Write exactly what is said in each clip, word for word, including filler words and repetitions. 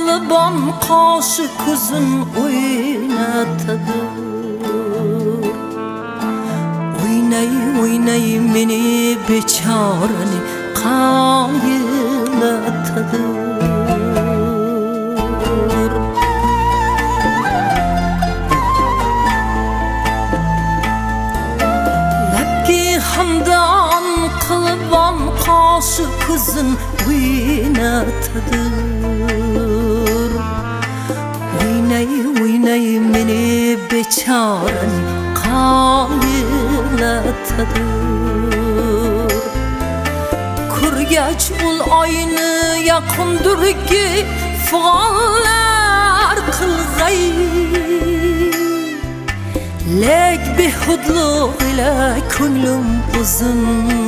qilibon qoshi ko'zin o'ynatadi. O'ynay o'ynay meni bechorani qaylatadi. Labki hamdon qilibon qoshi ko'zin o'ynatadi. O'ynay o'ynay meni bechorani qaylatadi. Kurgach ul oyni yaqindurki fig'onlar qilg'ay. Lek behudluq ila ko'nglim o'zin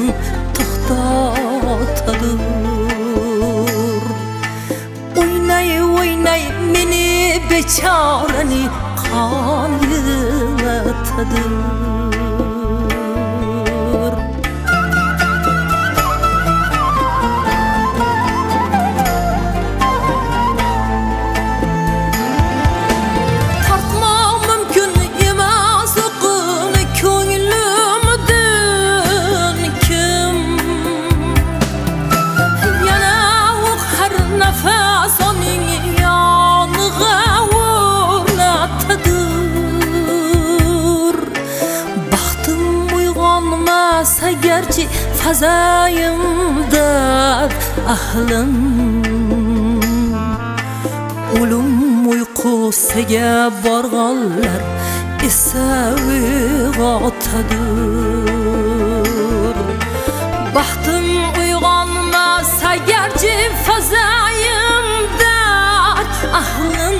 to'xtatadi. O'ynay o'ynay meni bechorani qaylatadi. Agarchi fazayimda ahlim o'lim uyqusiga borganlar esa uyg'otadi. Baxtim uyg'onmas agarchi fazayimda ahlim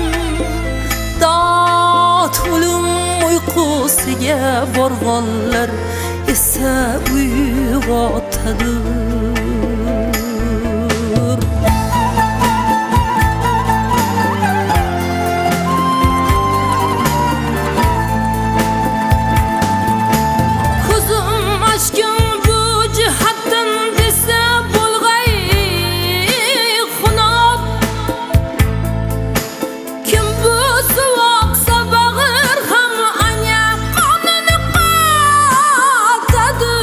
dod o'lim uyqusiga borganlar esa uyg'otadi. Ko'zim ochgan bu jihatdan desa bo'lg'ay xunob. Kim bu suvoq sabag'ir ham anya qonini qatadi.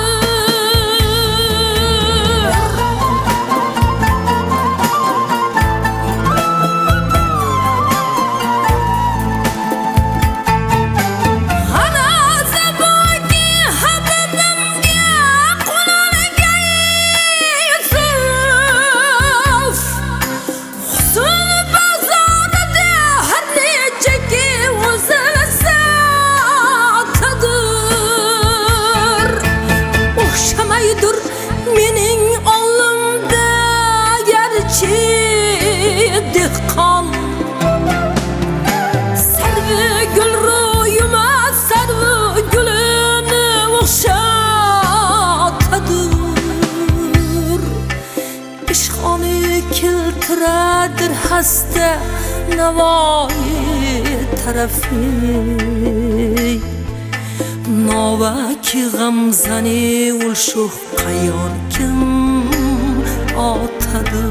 Mening olimda garchi dehqon sarvi gul ro'yima sarvi gulini o'xshatadi. Ishqoni keltiradir hasta navoiy tarafi. Novaki g'amzani ul shuh qayon kim otadi.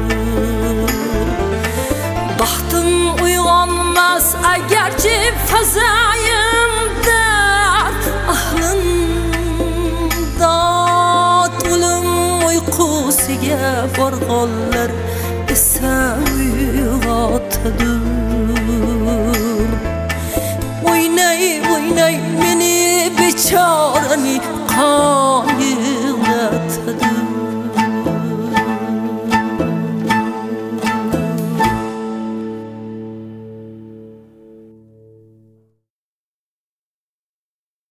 Baxtim uyg'onmas agarchi fazayimda ahlim dod o'lim uyqusiga borganlar esa uyg'otadi. O'ynay o'ynay meni bechorani